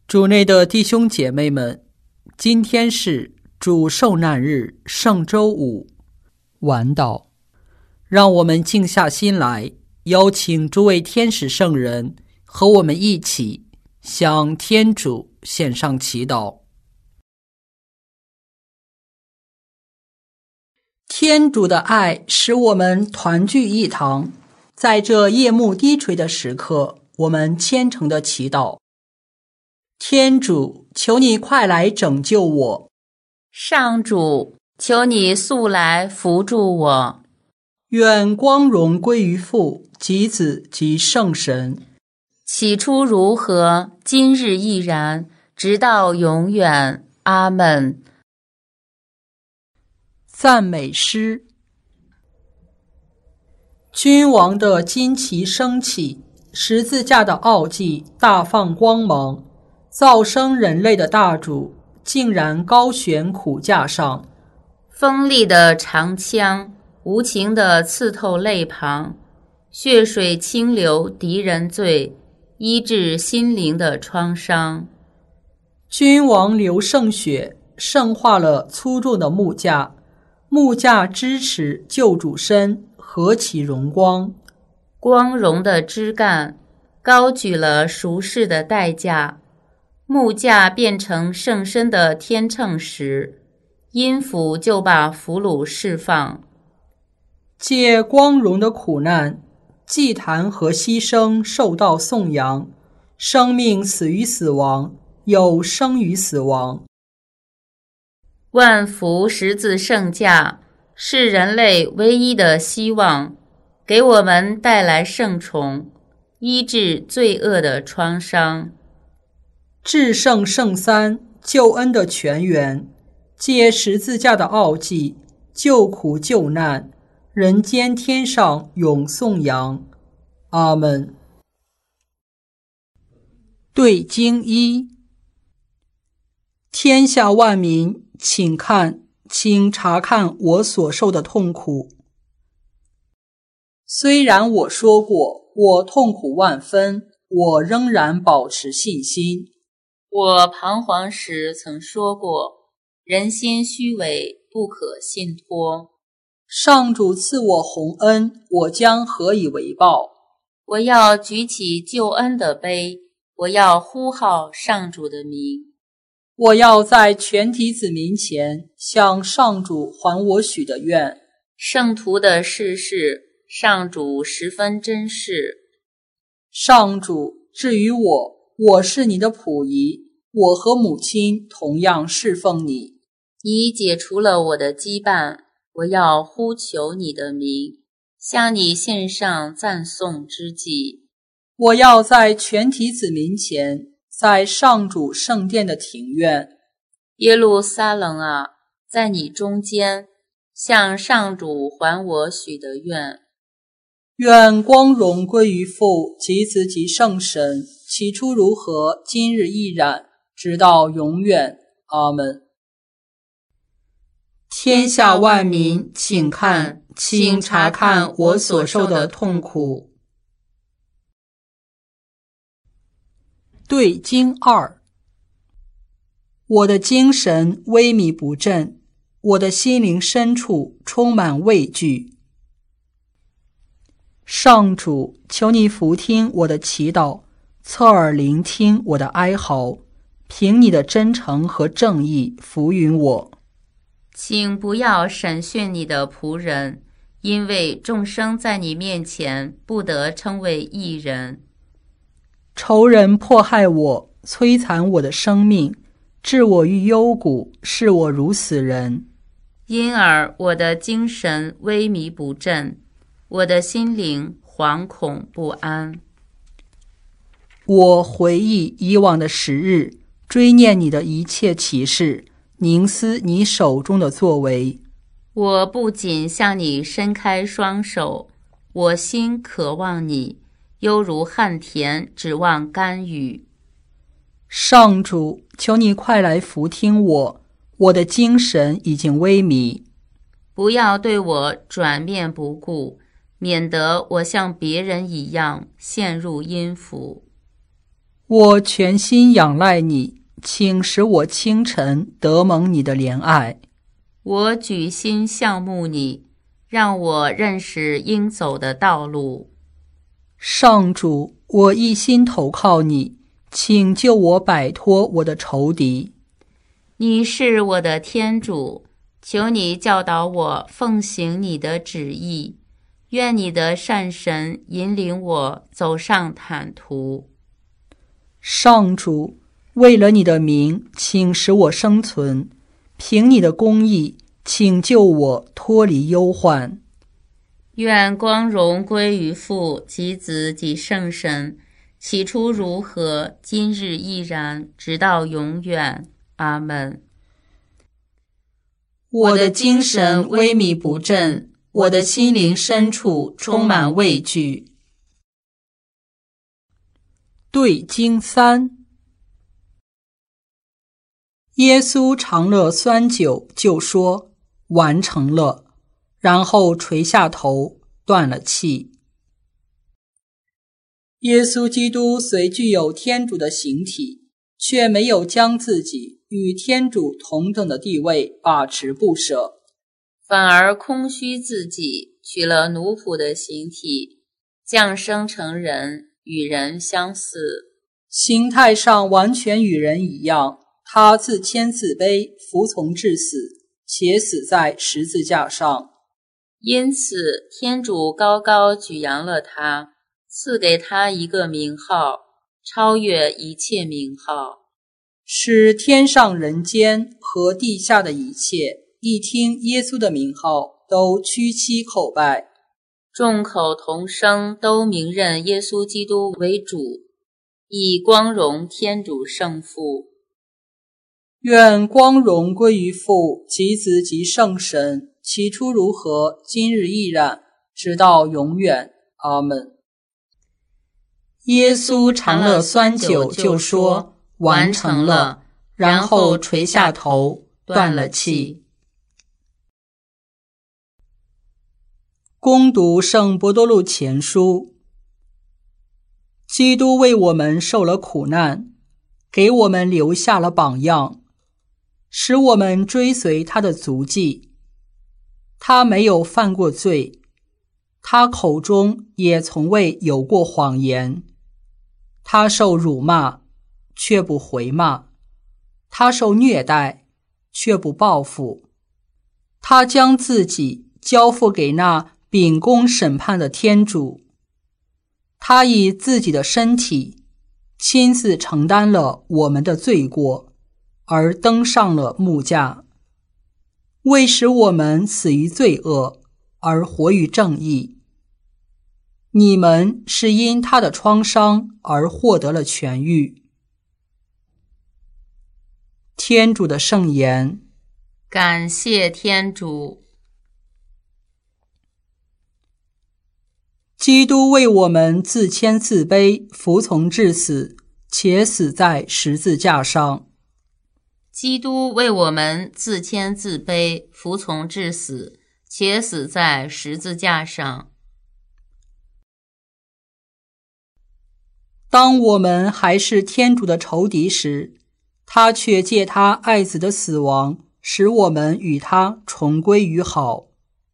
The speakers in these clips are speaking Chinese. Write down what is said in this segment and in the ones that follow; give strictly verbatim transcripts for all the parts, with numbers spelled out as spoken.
主内的弟兄姐妹们，今天是主受难日，圣周五，晚祷。让我们静下心来，邀请诸位天使圣人和我们一起向天主献上祈祷。天主的爱使我们团聚一堂，在这夜幕低垂的时刻，我们虔诚的祈祷。天主，求你快来拯救我。 上主，求你速来扶助我。 愿光荣归于父及子及圣神。 起初如何，今日亦然，直到永远。阿们。 赞美诗。君王的旌旗升起，十字架的奥迹大放光芒，造生人类的大主竟然高悬苦架上。 锋利的长枪无情地刺透肋旁，血水清流敌人罪，医治心灵的创伤。 君王流圣血圣化了粗重的木架，木架支持救主身，何其荣光！ 光荣的枝干高举了赎世的代价，木架变成圣身的天秤时，阴府就把俘虏释放。 借光荣的苦难，祭坛和牺牲受到颂扬，生命死于死亡，又生于死亡。 万福十字圣架是人类唯一的希望，给我们带来圣宠，医治罪恶的创伤。 至圣圣三，救恩的泉源，借十字架的奥迹，救苦救难，人间天上永颂扬。阿们。对经一。天下万民，请看，请查看我所受的痛苦。虽然我说过，我痛苦万分，我仍然保持信心。 我彷徨时曾说过，人心虚伪，不可信托。 上主赐我洪恩，我将何以为报？ 我要举起救恩的杯，我要呼号上主的名。 我要在全体子民前向上主还我许的愿。 圣徒的事事，上主十分珍视。 上主，至于我，我是你的仆役，我和母亲同样侍奉你。 你解除了我的羁绊，我要呼求你的名，向你献上赞颂之祭。 我要在全体子民前，在上主圣殿的庭院。 耶路撒冷啊，在你中间，向上主还我许的愿。 愿光荣归于父及子及圣神，起初如何，今日亦然，直到永远。阿们。天下万民，请看，请查看我所受的痛苦。对经二。我的精神萎靡不振，我的心灵深处充满畏惧。上主，求你俯听我的祈祷，侧耳聆听我的哀嚎，凭你的真诚和正义扶允我。 请不要审讯你的仆人，因为众生在你面前不得称为义人。 仇人迫害我，摧残我的生命，置我于幽谷，视我如死人。 因而我的精神萎靡不振，我的心灵惶恐不安。 我回忆以往的时日，追念你的一切启示，凝思你手中的作为。 我不仅向你伸开双手，我心渴望你，犹如旱田指望甘雨。 上主，求你快来扶听我，我的精神已经萎靡。 不要对我转面不顾，免得我像别人一样陷入阴府。 我全心仰赖你，请使我清晨得蒙你的怜爱。 我举心向慕你，让我认识应走的道路。 上主，我一心投靠你，请救我摆脱我的仇敌。 你是我的天主，求你教导我奉行你的旨意，愿你的善神引领我走上坦途。 上主，为了你的名，请使我生存，凭你的公义，请救我脱离忧患。 愿光荣归于父及子及圣神，起初如何，今日亦然，直到永远。阿们。 我的精神萎靡不振，我的心灵深处充满畏惧。对经三。耶稣尝了酸酒，就说：“完成了。”然后垂下头，断了气。耶稣基督虽具有天主的形体，却没有将自己与天主同等的地位把持不舍， 反而空虚自己，取了奴仆的形体，降生成人，与人相似。 形态上完全与人一样，他自谦自卑，服从至死，且死在十字架上。 因此，天主高高举扬了他，赐给他一个名号，超越一切名号， 使天上人间和地下的一切，一听耶稣的名号，都屈膝叩拜， 众口同声，都明认耶稣基督为主，以光荣天主圣父。 愿光荣归于父及子及圣神，起初如何，今日亦然，直到永远。阿们。耶稣尝了酸酒，就说：“完成了。”然后垂下头，断了气。恭读圣伯多禄前书。基督为我们受了苦难，给我们留下了榜样，使我们追随他的足迹。他没有犯过罪，他口中也从未有过谎言。他受辱骂，却不回骂；他受虐待，却不报复。他将自己交付给那秉公审判的天主。他以自己的身体亲自承担了我们的罪过，而登上了木架，为使我们死于罪恶，而活于正义。你们是因他的创伤而获得了痊愈。天主的圣言。 感谢天主。 基督为我们自谦自卑，服从至死，且死在十字架上。 基督为我们自谦自卑，服从至死，且死在十字架上。 当我们还是天主的仇敌时，他却借他爱子的死亡，使我们与他重归于好。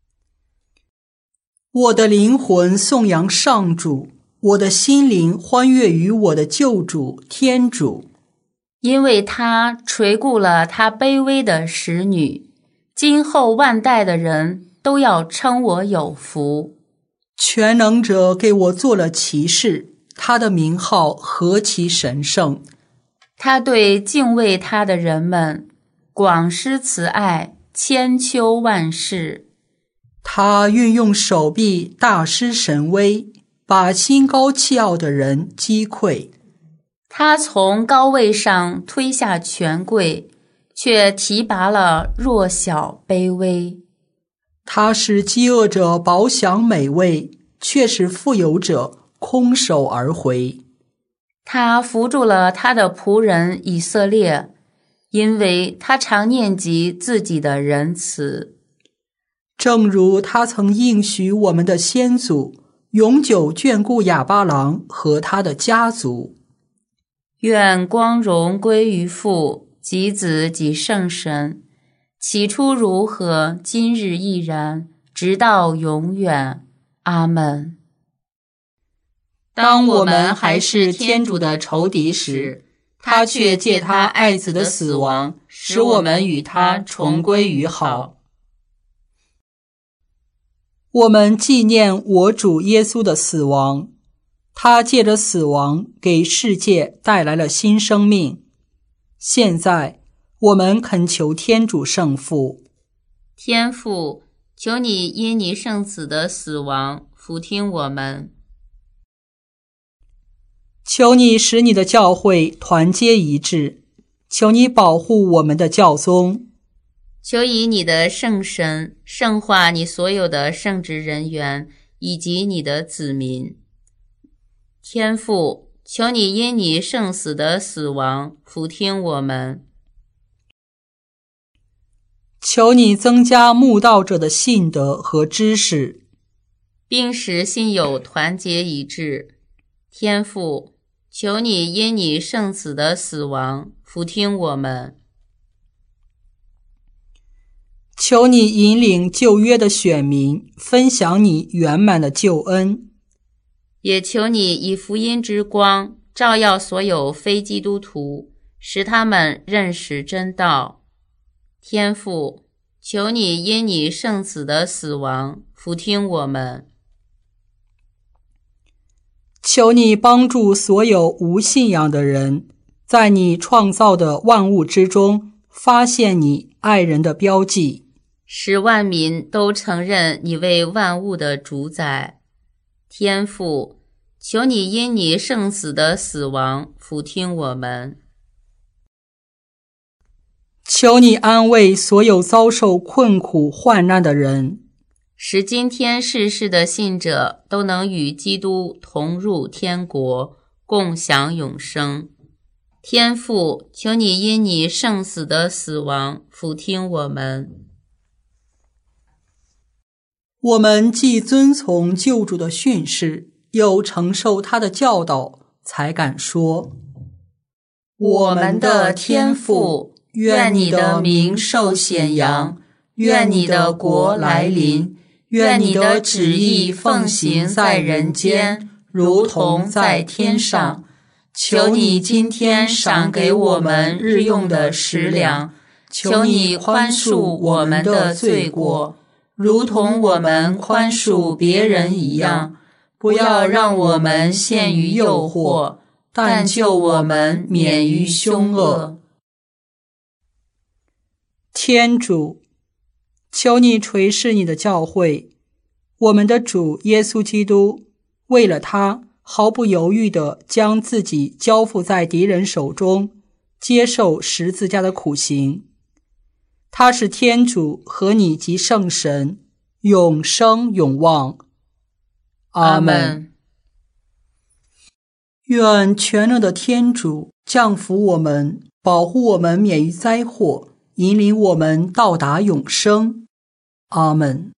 我的灵魂颂扬上主，我的心灵欢悦于我的救主天主， 因为他垂顾了他卑微的使女，今后万代的人都要称我有福。 全能者给我做了骑士，他的名号何其神圣！ 他对敬畏他的人们广施慈爱，千秋万世。 他运用手臂大施神威，把心高气傲的人击溃。 他从高位上推下权贵，却提拔了弱小卑微。 他使饥饿者饱享美味，却使富有者空手而回。 他扶助了他的仆人以色列，因为他常念及自己的仁慈。 正如他曾应许我们的先祖，永久眷顾亚巴郎和他的家族。 愿光荣归于父及子及圣神，起初如何，今日亦然，直到永远。阿们。 当我们还是天主的仇敌时，他却借他爱子的死亡，使我们与他重归于好。我们纪念我主耶稣的死亡，他借着死亡给世界带来了新生命。现在我们恳求天主圣父， 天父，求你因你圣子的死亡俯听我们。 求你使你的教会团结一致，求你保护我们的教宗， 求以你的圣神圣化你所有的圣职人员以及你的子民。天父，求你因你圣死的死亡俯听我们。 求你增加慕道者的信德和知识， 并使信友团结一致。天父，求你因你圣子的死亡俯听我们。 求你引领旧约的选民分享你圆满的救恩， 也求你以福音之光照耀所有非基督徒，使他们认识真道。天父，求你因你圣子的死亡俯听我们。 求你帮助所有无信仰的人，在你创造的万物之中发现你爱人的标记， 使万民都承认你为万物的主宰。天父，求你因你圣子的死亡俯听我们。 求你安慰所有遭受困苦患难的人， 使今天世世的信者都能与基督同入天国，共享永生。天父，求你因你圣死的死亡俯听我们。 我们既遵从救主的训示，又承受他的教导，才敢说： 我们的天父，愿你的名受显扬，愿你的国来临，愿你的旨意奉行在人间，如同在天上。求你今天赏给我们日用的食粮，求你宽恕我们的罪过，如同我们宽恕别人一样。不要让我们陷于诱惑，但救我们免于凶恶。 天主，求你垂视你的教会，我们的主耶稣基督为了他毫不犹豫地将自己交付在敌人手中，接受十字架的苦刑。他是天主和你及圣神，永生永望。阿们。愿全能的天主降福我们，保护我们免于灾祸，引领我们到达永生。阿们。